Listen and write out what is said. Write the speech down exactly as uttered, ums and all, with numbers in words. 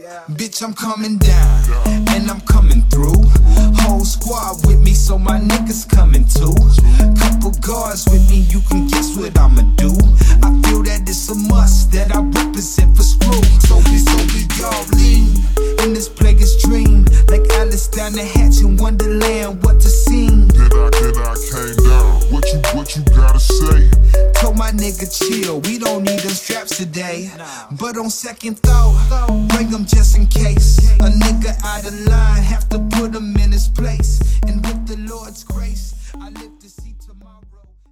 Bitch, I'm coming down, and I'm coming through. Whole squad with me, so my niggas coming too. Couple guards with me, you can guess what I'ma do. I feel that it's a must, that I represent for screw. So we, so we all lean in this player's dream, like Alice down the hatch in Wonderland. What a scene! Then I, then I came down. What you, what you gotta say? Told my nigga chill, we don't need them straps today. But on second thought, bring them just in case. A nigga out of line, have to put him in his place. And with the Lord's grace, I live to see tomorrow.